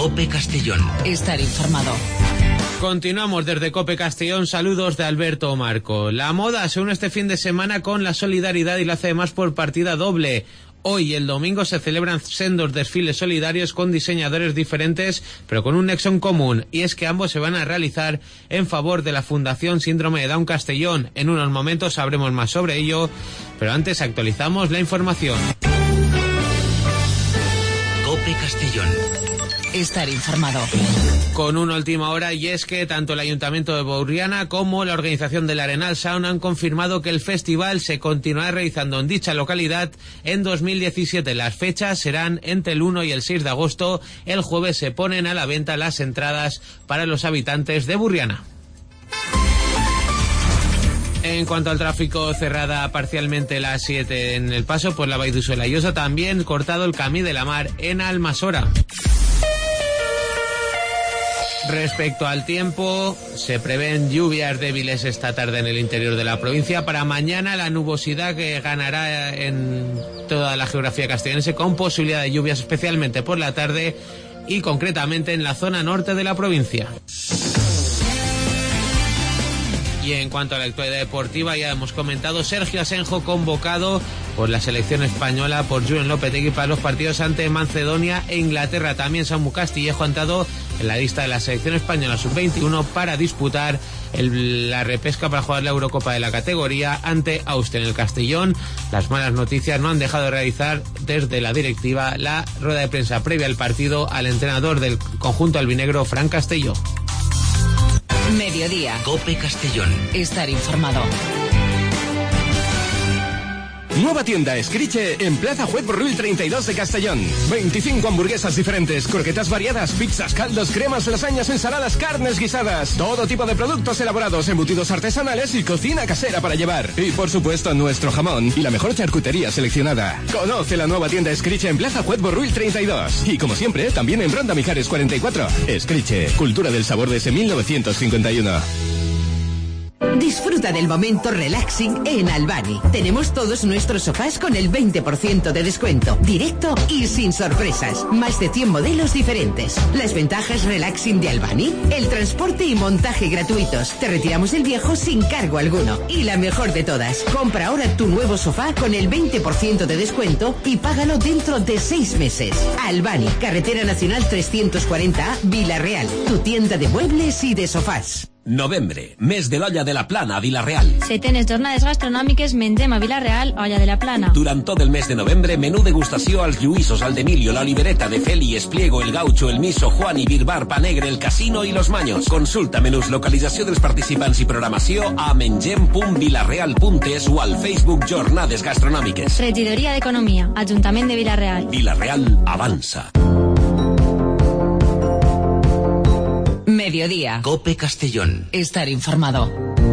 COPE Castellón. Estar informado. Continuamos desde COPE Castellón. Saludos de Alberto Marco. La moda se une este fin de semana con la solidaridad y lo hace además por partida doble. Hoy y el domingo se celebran sendos desfiles solidarios con diseñadores diferentes, pero con un nexo en común, y es que ambos se van a realizar en favor de la Fundación Síndrome de Down Castellón. En unos momentos sabremos más sobre ello, pero antes actualizamos la información. COPE Castellón. Estar informado. Con una última hora, y es que tanto el Ayuntamiento de Burriana como la organización del Arenal Sound han confirmado que el festival se continuará realizando en dicha localidad en 2017. Las fechas serán entre el 1 y el 6 de agosto. El jueves se ponen a la venta las entradas para los habitantes de Burriana. En cuanto al tráfico, cerrada parcialmente la 7 en el paso por la Vall d'Uso de la Llosa, también cortado el Camí de la Mar en Almasora. Respecto al tiempo, se prevén lluvias débiles esta tarde en el interior de la provincia. Para mañana la nubosidad que ganará en toda la geografía castellonense, con posibilidad de lluvias especialmente por la tarde y concretamente en la zona norte de la provincia. Y en cuanto a la actualidad deportiva, ya hemos comentado, Sergio Asenjo convocado por la selección española por Julen Lopetegui para los partidos ante Macedonia e Inglaterra. También Samu Castillejo ha entrado en la lista de la selección española sub-21 para disputar la repesca para jugar la Eurocopa de la categoría ante Austria. En el Castellón, las malas noticias: no han dejado de realizar desde la directiva la rueda de prensa previa al partido al entrenador del conjunto albinegro, Fran Castelló. Mediodía. COPE Castellón. Estar informado. Nueva tienda Escriche en Plaza Juez Borrull 32 de Castellón. 25 hamburguesas diferentes, croquetas variadas, pizzas, caldos, cremas, lasañas, ensaladas, carnes guisadas. Todo tipo de productos elaborados, embutidos artesanales y cocina casera para llevar. Y por supuesto nuestro jamón y la mejor charcutería seleccionada. Conoce la nueva tienda Escriche en Plaza Juez Borrull 32. Y como siempre, también en Ronda Mijares 44. Escriche, cultura del sabor desde 1951. Disfruta del momento relaxing en Albany. Tenemos todos nuestros sofás con el 20% de descuento, directo y sin sorpresas. Más de 100 modelos diferentes. Las ventajas relaxing de Albany: el transporte y montaje gratuitos. Te retiramos el viejo sin cargo alguno. Y la mejor de todas: compra ahora tu nuevo sofá con el 20% de descuento y págalo dentro de 6 meses. Albany, Carretera Nacional 340A, Vila-real. Tu tienda de muebles i de sofàs. Novembre, mes de l'Olla de la Plana a Vila-real. Setenes jornades gastronòmiques mengem a Vila-real, Olla de la Plana. Durant tot el mes de novembre, menú degustació als Lluïsos, al d'Emilio, l'Olivereta, de Feli, Espliego, el Gaucho, el Miso, Juan i Birbar, Panegre, el Casino i los Maños. Consulta menús, localització dels participants i programació a mengem.vilareal.es o al Facebook Jornades Gastronòmiques. Regidoria d'Economia, Ajuntament de Vila-real. Vila-real avança. Mediodía. COPE Castellón. Estar informado.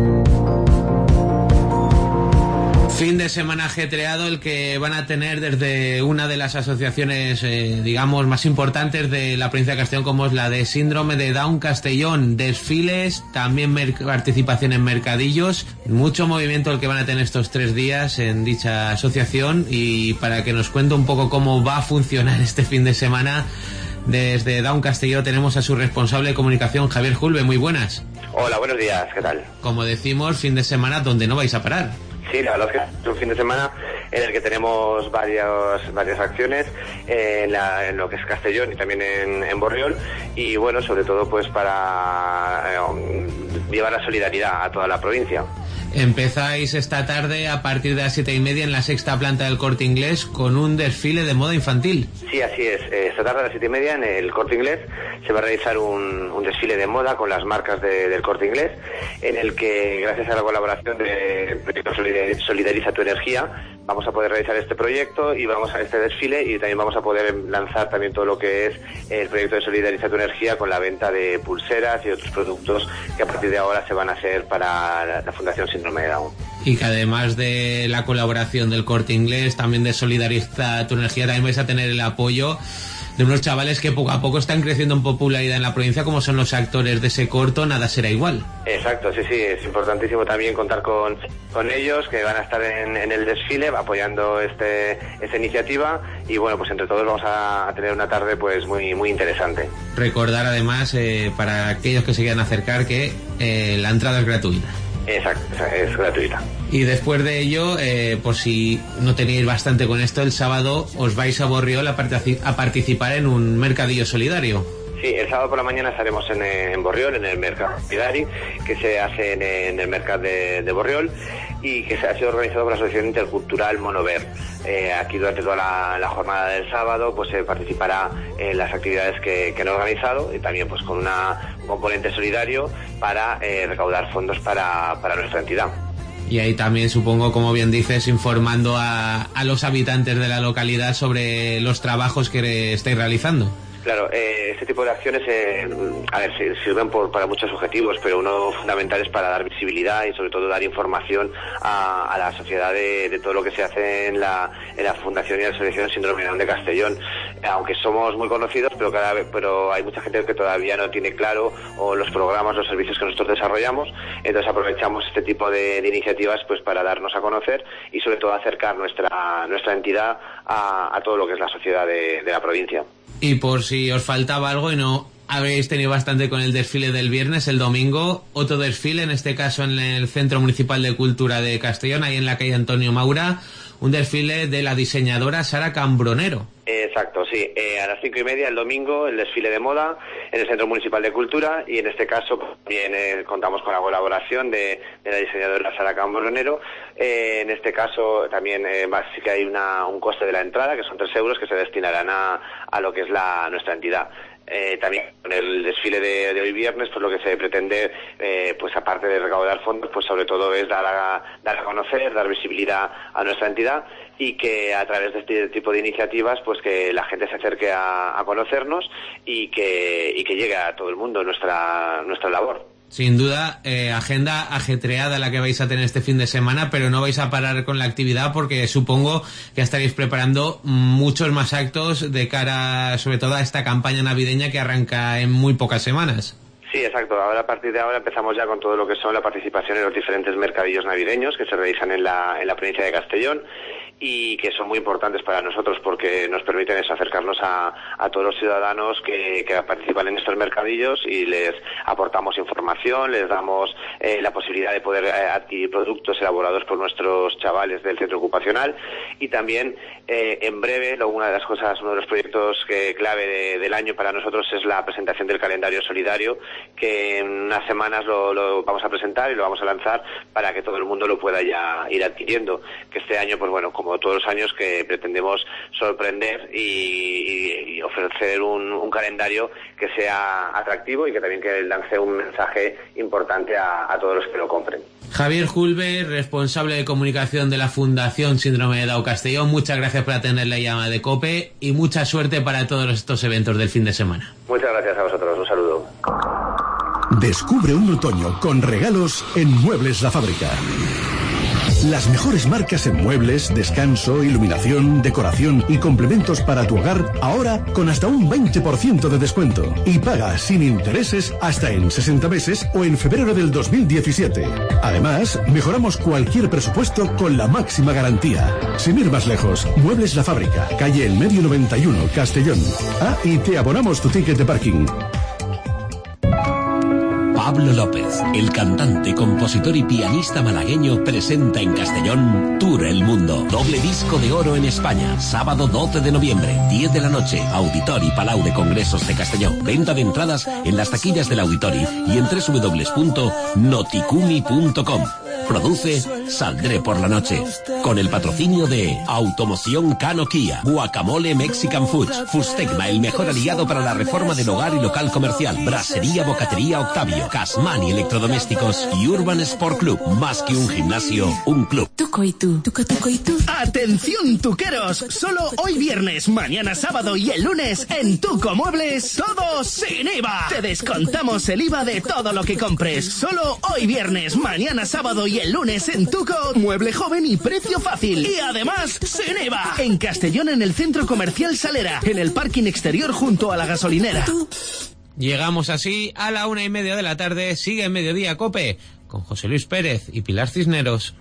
Fin de semana ajetreado el que van a tener desde una de las asociaciones, digamos, más importantes de la provincia de Castellón, como es la de Síndrome de Down Castellón. Desfiles, también participación en mercadillos, mucho movimiento el que van a tener estos 3 días en dicha asociación. Y para que nos cuente un poco cómo va a funcionar este fin de semana, desde Down Castellón tenemos a su responsable de comunicación, Javier Julve. Muy buenas. Hola, buenos días, ¿qué tal? Como decimos, fin de semana donde no vais a parar. Sí, la verdad es que es un fin de semana en el que tenemos varias acciones en lo que es Castellón y también en Borriol, y bueno, sobre todo pues para llevar la solidaridad a toda la provincia. Empezáis esta tarde a partir de las 7:30 en la 6ª planta del Corte Inglés con un desfile de moda infantil. Sí, así es. Esta tarde a las 7:30 en el Corte Inglés se va a realizar un desfile de moda con las marcas del Corte Inglés, en el que, gracias a la colaboración del proyecto Solidariza tu Energía, vamos a poder realizar este proyecto y vamos a este desfile, y también vamos a poder lanzar también todo lo que es el proyecto de Solidariza tu Energía con la venta de pulseras y otros productos que a partir de ahora se van a hacer para la Fundación Síndrome de Down. Y que además de la colaboración del Corte Inglés, también de Solidariza tu Energía, también vais a tener el apoyo de unos chavales que poco a poco están creciendo en popularidad en la provincia, como son los actores de ese corto Nada será igual. Exacto, sí, es importantísimo también contar con ellos, que van a estar en el desfile apoyando esta iniciativa, y bueno, pues entre todos vamos a tener una tarde pues muy interesante. Recordar además, para aquellos que se quieran acercar, que la entrada es gratuita. Exacto, es gratuita. Y después de ello, por si no tenéis bastante con esto, el sábado os vais a Borriol a participar en un mercadillo solidario. Sí, el sábado por la mañana estaremos en Borriol, en el Mercat Solidari, que se hace en el Mercat de Borriol, y que ha sido organizado por la Asociación Intercultural Monover. Aquí durante toda la jornada del sábado pues se participará en las actividades que han organizado, y también pues con un componente solidario para recaudar fondos para nuestra entidad. Y ahí también, supongo, como bien dices, informando a los habitantes de la localidad sobre los trabajos que estáis realizando. Claro, este tipo de acciones sirven para muchos objetivos, pero uno fundamental es para dar visibilidad y sobre todo dar información a la sociedad de todo lo que se hace en la Fundación y la Asociación Síndrome de Down de Castellón. Aunque somos muy conocidos, pero hay mucha gente que todavía no tiene claro los programas, los servicios que nosotros desarrollamos. Entonces aprovechamos este tipo de iniciativas pues para darnos a conocer y sobre todo acercar nuestra entidad a todo lo que es la sociedad de la provincia. Y por si os faltaba algo y no habéis tenido bastante con el desfile del viernes, el domingo, otro desfile, en este caso en el Centro Municipal de Cultura de Castellón, ahí en la calle Antonio Maura, un desfile de la diseñadora Sara Cambronero. Exacto, sí. A las 5:30 el domingo, el desfile de moda en el Centro Municipal de Cultura, y en este caso también contamos con la colaboración de la diseñadora Sara Cambronero. En este caso también sí que hay un coste de la entrada, que son 3 euros, que se destinarán a lo que es nuestra entidad. También con el desfile de hoy viernes, pues lo que se pretende, pues aparte de recaudar fondos, pues sobre todo es dar a conocer, dar visibilidad a nuestra entidad, y que a través de este tipo de iniciativas pues que la gente se acerque a conocernos y que llegue a todo el mundo nuestra labor. Sin duda, agenda ajetreada la que vais a tener este fin de semana, pero no vais a parar con la actividad, porque supongo que estaréis preparando muchos más actos de cara sobre todo a esta campaña navideña que arranca en muy pocas semanas. Sí, exacto. Ahora, a partir de ahora, empezamos ya con todo lo que son la participación en los diferentes mercadillos navideños que se realizan en la provincia de Castellón, y que son muy importantes para nosotros porque nos permiten acercarnos a todos los ciudadanos que participan en estos mercadillos, y les aportamos información, les damos la posibilidad de poder adquirir productos elaborados por nuestros chavales del centro ocupacional. Y también en breve, uno de los proyectos clave del año para nosotros es la presentación del calendario solidario, que en unas semanas lo vamos a presentar y lo vamos a lanzar para que todo el mundo lo pueda ya ir adquiriendo, que este año, pues bueno, como todos los años, que pretendemos sorprender y ofrecer un calendario que sea atractivo y que también que lance un mensaje importante a todos los que lo compren. Javier Julve, responsable de comunicación de la Fundación Síndrome de Down Castellón, muchas gracias por atender la llamada de COPE y mucha suerte para todos estos eventos del fin de semana. Muchas gracias a vosotros, un saludo. Descubre un otoño con regalos en Muebles La Fábrica. Las mejores marcas en muebles, descanso, iluminación, decoración y complementos para tu hogar, ahora con hasta un 20% de descuento. Y paga sin intereses hasta en 60 meses o en febrero del 2017. Además, mejoramos cualquier presupuesto con la máxima garantía. Sin ir más lejos, Muebles La Fábrica, calle El Medio 91, Castellón. Y te abonamos tu ticket de parking. Pablo López, el cantante, compositor y pianista malagueño, presenta en Castellón Tour El Mundo. Doble disco de oro en España. Sábado 12 de noviembre, 10 de la noche. Auditori Palau de Congresos de Castellón. Venta de entradas en las taquillas del Auditori y en www.noticumi.com. Produce Saldré por la Noche. Con el patrocinio de Automoción Cano Kia, Guacamole Mexican Foods, Fustegma, el mejor aliado para la reforma del hogar y local comercial, Brasería Bocatería Octavio, Casmani Electrodomésticos y Urban Sport Club. Más que un gimnasio, un club. tuco y tú. Tuco, tuco y tú. ¡Atención, tuqueros! Solo hoy viernes, mañana sábado y el lunes en Tuco Muebles, todo sin IVA. Te descontamos el IVA de todo lo que compres. Solo hoy viernes, mañana sábado y el lunes en Tuco, mueble joven y precio fácil. Y además, sin IVA. En Castellón, en el Centro Comercial Salera, en el parking exterior junto a la gasolinera. Llegamos así a la 1:30 de la tarde. Sigue Mediodía Cope con José Luis Pérez y Pilar Cisneros.